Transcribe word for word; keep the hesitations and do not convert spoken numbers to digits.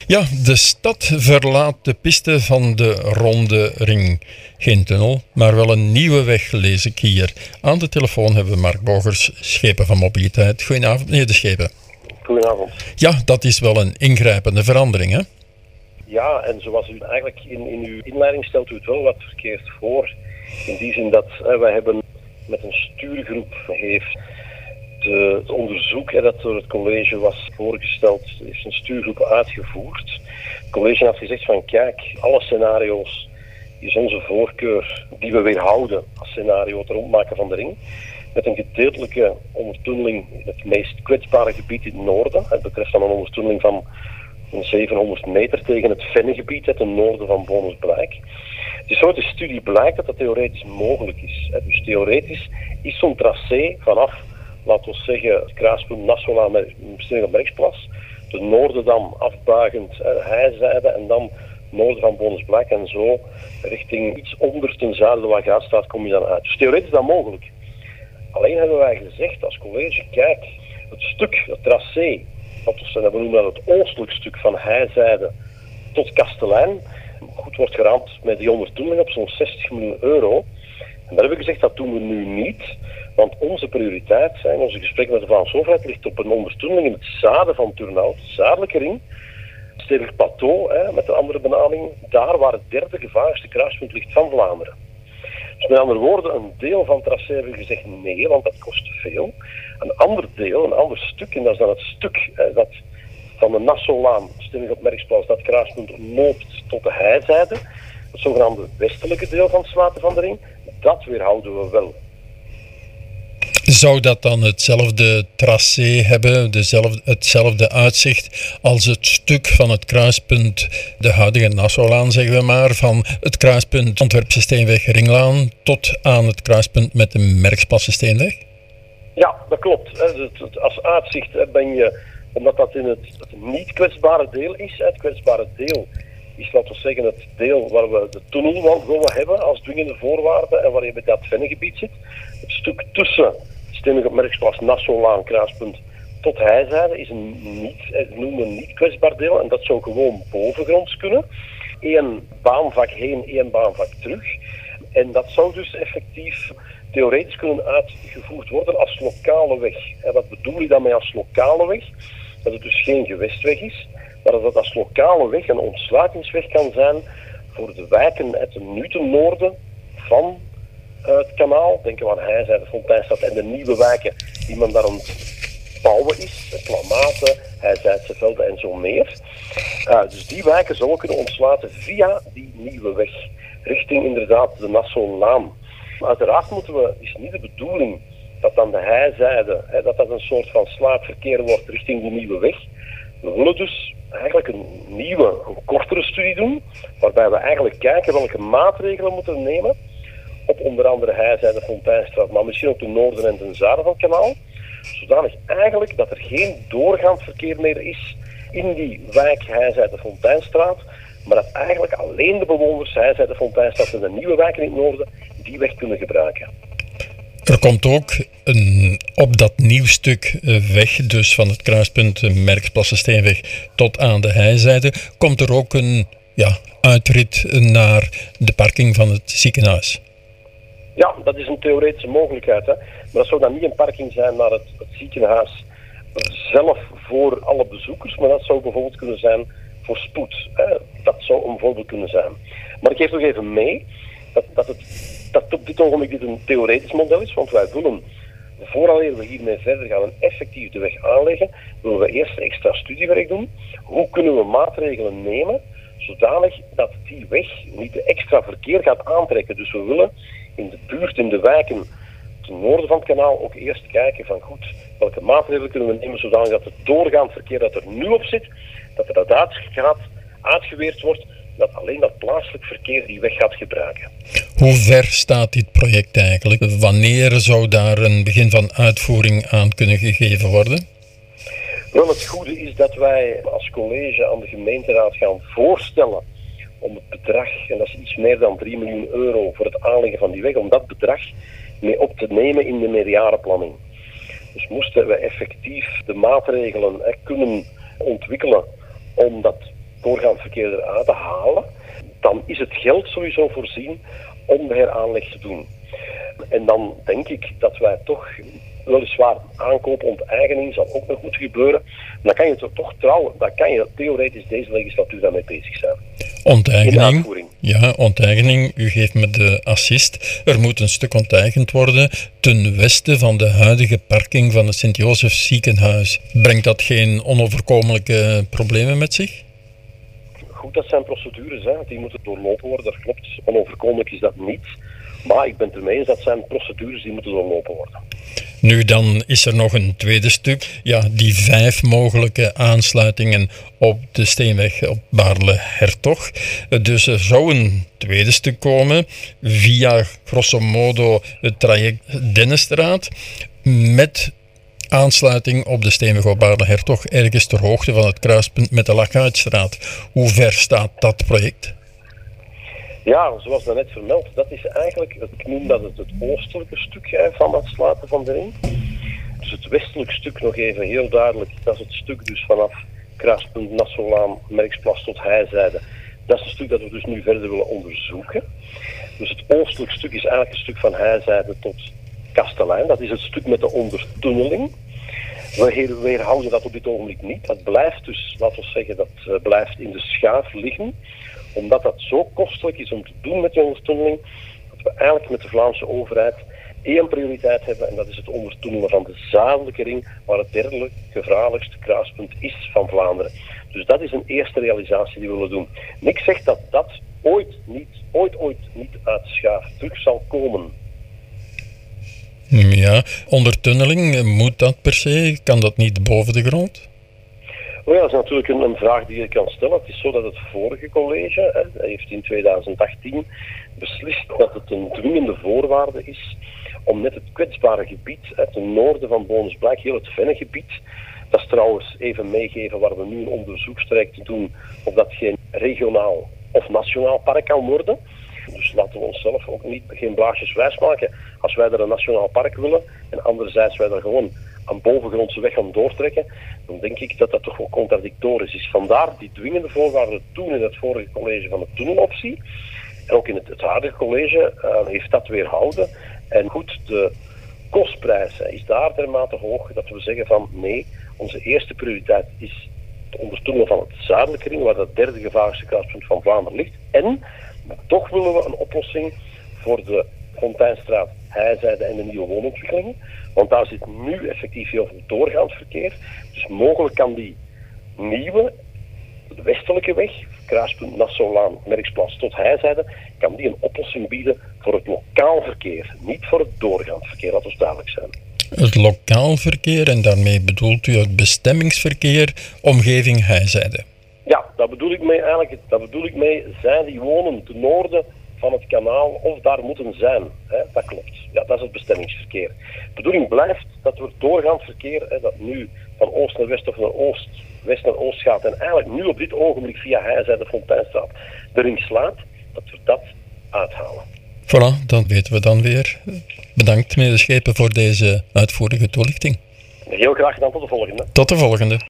Ja, de stad verlaat de piste van de Ronde Ring. Geen tunnel, maar wel een nieuwe weg, lees ik hier. Aan de telefoon hebben we Mark Bogers, Schepen van Mobiliteit. Goedenavond, meneer De Schepen. Goedenavond. Ja, dat is wel een ingrijpende verandering, hè? Ja, en zoals u eigenlijk in, in uw inleiding stelt u het wel wat verkeerd voor. In die zin dat eh, wij hebben met een stuurgroep heeft de, het onderzoek eh, dat door het college was voorgesteld, heeft een stuurgroep uitgevoerd. Het college had gezegd van kijk, alle scenario's is onze voorkeur die we weerhouden als scenario het rondmaken van de ring. Met een gedeeltelijke ondertunneling in het meest kwetsbare gebied in het noorden. Het betreft dan een ondertunneling van zevenhonderd meter tegen het Vennegebied, het noorden van Bonus-Blaik. Dus uit de studie blijkt dat dat theoretisch mogelijk is. Dus theoretisch is zo'n tracé vanaf, laten we zeggen, het kruispunt Nassaulaan met Merksplas, de noorden dan afbuigend Heizijde en dan noorden van Bonus-Blaik en zo richting iets onder ten zuiden de Wagaatstraat kom je dan uit. Dus theoretisch is dat mogelijk. Alleen hebben wij gezegd als college, kijk, het stuk, het tracé, we noemen dat het oostelijk stuk van Heizijde tot Kastelein, goed wordt geraamd met die ondertunneling op zo'n zestig miljoen euro. En daar hebben we gezegd, dat doen we nu niet, want onze prioriteit zijn, onze gesprekken met de Vlaamse overheid ligt op een ondertunneling in het zuiden van Turnhout, de zuidelijke ring, Stedelijk Plateau, hè, met een andere benaming, daar waar het derde gevaarlijkste kruispunt ligt van Vlaanderen. Dus met andere woorden, een deel van het tracé hebben we gezegd nee, want dat kost te veel. Een ander deel, een ander stuk, en dat is dan het stuk eh, dat van de Nassaulaan, stemmig op Merksplas, dat kruispunt loopt tot de Heizijde, het zogenaamde westelijke deel van het sluiten van de ring, dat weerhouden we wel. Zou dat dan hetzelfde tracé hebben, dezelfde, hetzelfde uitzicht als het stuk van het kruispunt, de huidige Nassaulaan zeggen we maar, van het kruispunt Antwerpse Steenweg-Ringlaan tot aan het kruispunt met de Merksplasse Steenweg? Ja, dat klopt. Als uitzicht ben je, omdat dat in het, het niet kwetsbare deel is, het kwetsbare deel is, laten we zeggen, het deel waar we de tunnel willen hebben als dwingende voorwaarde en waar je bij dat Vennegebied zit. Het stuk tussen stemmig op Merksplas, Nassaulaan, kruispunt tot Heizijde is een niet, het noemen een niet kwetsbaar deel en dat zou gewoon bovengronds kunnen. Eén baanvak heen, één baanvak terug. En dat zou dus effectief theoretisch kunnen uitgevoerd worden als lokale weg. En wat bedoel ik daarmee als lokale weg? Dat het dus geen gewestweg is, maar dat het als lokale weg een ontsluitingsweg kan zijn voor de wijken uit het nu ten noorden van uh, het kanaal. Denken we aan Heizijde, Fonteinstad en de nieuwe wijken die men daar aan het bouwen is. Plamaten, Heizijдse velden en zo meer. Uh, dus die wijken zouden kunnen ontsluiten via die nieuwe weg. Richting inderdaad de Nassaulaan. Uiteraard moeten we, is niet de bedoeling dat dan de Heizijde, hè, dat dat een soort van slaapverkeer wordt richting die nieuwe weg. We willen dus eigenlijk een nieuwe, een kortere studie doen, waarbij we eigenlijk kijken welke maatregelen moeten we nemen op onder andere Heizijde, Fonteinstraat, maar misschien ook de noorden en ten zuiden van het kanaal, zodanig eigenlijk dat er geen doorgaand verkeer meer is in die wijk Heizijde, Fonteinstraat, maar dat eigenlijk alleen de bewoners Heizijde, Fonteinstraat en de nieuwe wijken in het noorden die weg kunnen gebruiken. Er komt ook een, op dat nieuw stuk weg, dus van het kruispunt Merksplasse Steenweg tot aan de Heizijde, komt er ook een ja, uitrit naar de parking van het ziekenhuis. Ja, dat is een theoretische mogelijkheid. Hè. Maar dat zou dan niet een parking zijn naar het, het ziekenhuis zelf voor alle bezoekers, maar dat zou bijvoorbeeld kunnen zijn voor spoed. Hè. Dat zou een voorbeeld kunnen zijn. Maar ik geef nog even mee dat, dat, het, dat op dit ogenblik dit een theoretisch model is, want wij willen, vooraleer we hiermee verder gaan en effectief de weg aanleggen, willen we eerst extra studiewerk doen. Hoe kunnen we maatregelen nemen zodanig dat die weg niet de extra verkeer gaat aantrekken. Dus we willen in de buurt, in de wijken ten noorden van het kanaal ook eerst kijken van goed, welke maatregelen kunnen we nemen zodanig dat het doorgaand verkeer dat er nu op zit, dat er dat uitgaat, uitgeweerd wordt, dat alleen dat plaatselijk verkeer die weg gaat gebruiken. Hoe ver staat dit project eigenlijk? Wanneer zou daar een begin van uitvoering aan kunnen gegeven worden? Wel, het goede is dat wij als college aan de gemeenteraad gaan voorstellen om het bedrag, en dat is iets meer dan drie miljoen euro voor het aanleggen van die weg, om dat bedrag mee op te nemen in de meerjarenplanning. Dus moesten we effectief de maatregelen eh, kunnen ontwikkelen om dat doorgaand verkeer eruit te halen, dan is het geld sowieso voorzien om de heraanleg te doen. En dan denk ik dat wij toch, weliswaar aankoop, onteigening zal ook nog moeten gebeuren, maar dan kan je toch, toch trouwen, dan kan je theoretisch deze legislatuur daarmee bezig zijn. Onteigening, ja, onteigening, u geeft me de assist. Er moet een stuk onteigend worden ten westen van de huidige parking van het Sint-Josef ziekenhuis. Brengt dat geen onoverkomelijke problemen met zich? Goed, dat zijn procedures, hè. Die moeten doorlopen worden, dat klopt. Onoverkomelijk is dat niet. Maar ik ben het ermee eens, dat zijn procedures die moeten doorlopen worden. Nu, dan is er nog een tweede stuk. Ja, die vijf mogelijke aansluitingen op de Steenweg op Baarle-Hertog. Dus er zou een tweede stuk komen via grosso modo het traject Dennestraat met aansluiting op de Steenweg op Baarle-Hertog ergens ter hoogte van het kruispunt met de Lakaatstraat. Hoe ver staat dat project? Ja, zoals daarnet vermeld, dat is eigenlijk, ik noem dat het, het oostelijke stuk van het sluiten van de ring. Dus het westelijk stuk nog even heel duidelijk, dat is het stuk dus vanaf kruispunt Nassolaan, Merksplas tot Heizijde. Dat is het stuk dat we dus nu verder willen onderzoeken. Dus het oostelijk stuk is eigenlijk het stuk van Heizijde tot Kastelein. Dat is het stuk met de ondertunneling. We weerhouden dat op dit ogenblik niet. Dat blijft dus, laten we zeggen, dat blijft in de schaaf liggen. Omdat dat zo kostelijk is om te doen met die ondertunneling, dat we eigenlijk met de Vlaamse overheid één prioriteit hebben, en dat is het ondertunnelen van de zuidelijke ring, waar het derde gevaarlijkste kruispunt is van Vlaanderen. Dus dat is een eerste realisatie die we willen doen. En ik zeg dat dat ooit niet, ooit, ooit niet uit de schaaf terug zal komen. Ja, ondertunneling, moet dat per se? Kan dat niet boven de grond? Oh ja, dat is natuurlijk een, een vraag die je kan stellen. Het is zo dat het vorige college hè, heeft in tweeduizend achttien beslist dat het een dwingende voorwaarde is om net het kwetsbare gebied, het noorden van Boonesblaek, heel het Vennegebied, dat is trouwens even meegeven waar we nu een onderzoekstraject doen of dat geen regionaal of nationaal park kan worden. Dus laten we onszelf ook niet, geen blaasjes wijs maken. Als wij daar een nationaal park willen en anderzijds wij daar gewoon aan bovengrondse weg gaan doortrekken, dan denk ik dat dat toch wel contradictorisch is. Vandaar die dwingende voorwaarden toen in het vorige college van de tunneloptie. En ook in het, het huidige college uh, heeft dat weerhouden. En goed, de kostprijs uh, is daar dermate hoog dat we zeggen van nee, onze eerste prioriteit is het ondertunnelen van het zuidelijke ring, waar dat derde gevaarlijkste kruispunt van Vlaanderen ligt. En maar toch willen we een oplossing voor de Fonteinstraat, Heizijde en de nieuwe woonontwikkelingen. Want daar zit nu effectief heel veel doorgaand verkeer. Dus mogelijk kan die nieuwe, de westelijke weg, kruispunt Nassaulaan, Merksplas tot Heizijde, kan die een oplossing bieden voor het lokaal verkeer. Niet voor het doorgaand verkeer, laat ons duidelijk zijn. Het lokaal verkeer, en daarmee bedoelt u het bestemmingsverkeer, omgeving Heizijde? Ja, daar bedoel ik mee eigenlijk, daar bedoel ik mee, zij die wonen ten noorden van het kanaal of daar moeten zijn. Hè, dat klopt. Ja, dat is het bestemmingsverkeer. De bedoeling blijft dat we doorgaand verkeer, hè, dat nu van oost naar west of naar oost, west naar oost gaat en eigenlijk nu op dit ogenblik via Heizijde Fonteinstraat de ring slaat, dat we dat uithalen. Voilà, dat weten we dan weer. Bedankt meneer De Schepen voor deze uitvoerige toelichting. Heel graag gedaan, tot de volgende. Tot de volgende.